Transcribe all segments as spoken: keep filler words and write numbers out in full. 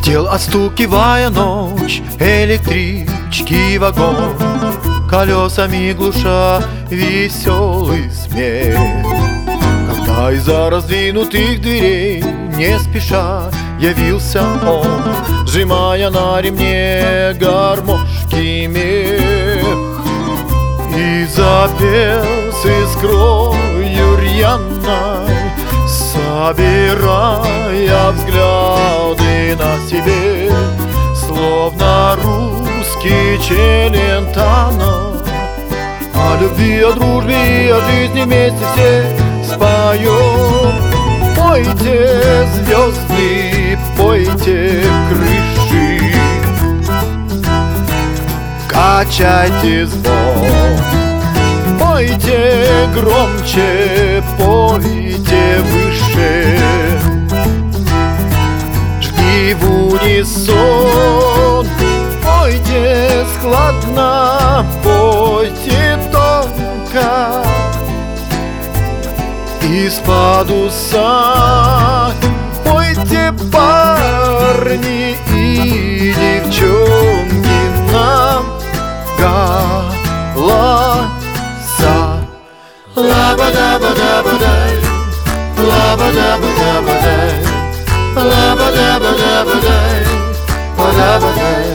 Летел, отстукивая ночь, электрички вагон, колесами глуша веселый смех. Когда из-за раздвинутых дверей не спеша явился он, сжимая на ремне гармошки мех, и запел с искрою рьяной, собирая взгляды на себе, словно русский Челентано. О любви, о дружбе и о жизни вместе все споем. Пойте, звезды, пойте, крыши, качайте звон. Пойте громче, пойте выше, жги в унисон. Пойте складно, пойте тонко, из-под уса. Пойте, парни и девчонки, нам голоса. Ла-ба-да-ба-да-ба-дай, ла-ба-да-ба-да-ба-дай, ла-ба-да-ба-да-ба-дай, ба-да-ба-дай,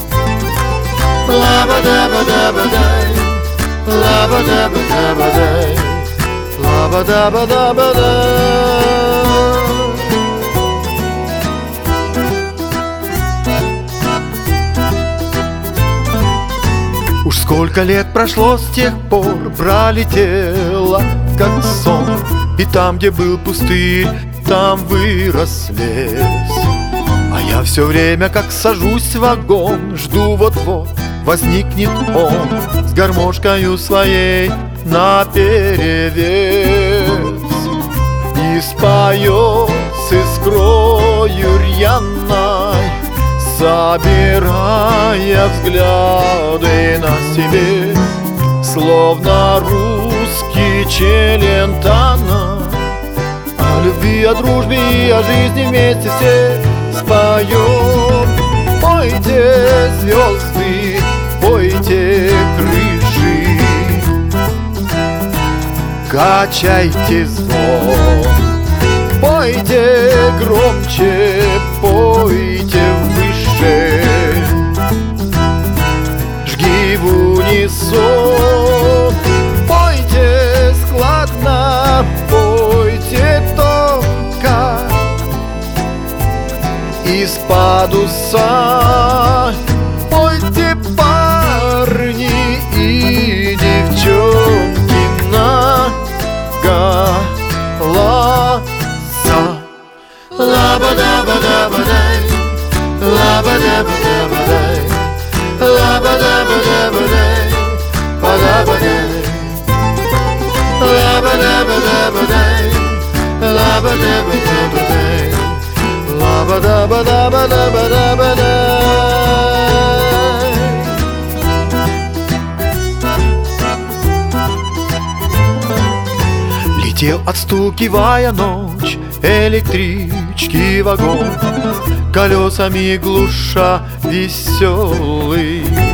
ла-ба-да-ба-да-ба-дай, ла-ба-да-ба-да-ба-дай, ла-ба-да-ба-да-ба-дай. Уж сколько лет прошло с тех пор, пролетело как сон, и там, где был пустырь, там вырос лес. А я все время, как сажусь в вагон, жду вот-вот возникнет он с гармошкою своей наперевес и споет с искрою рьяной, собирая взгляды на себе, словно русский Челентано. О любви, о дружбе и о жизни вместе все споем. Пойте, звезды, пойте, крыши, качайте звон. Пойте громче, пойте выше, жги в унисон. Пойте складно, пойте тонко, из-под уса. Пойте, парни и девчонки, на голоса. Ла-ба-да-ба-да-ба-дай, ла-ба-да-ба-да-ба-дай, ла-ба-да-ба-да-ба-дай, ба-да-ба-дай, ла-ба-да-ба-да-ба-дай, ла-ба-да-ба-да-ба-дай, ла-ба-да-ба-да-ба-да-ба-да-ба-дай. Летел, отстукивая ночь, электрички вагон, колесами глуша веселый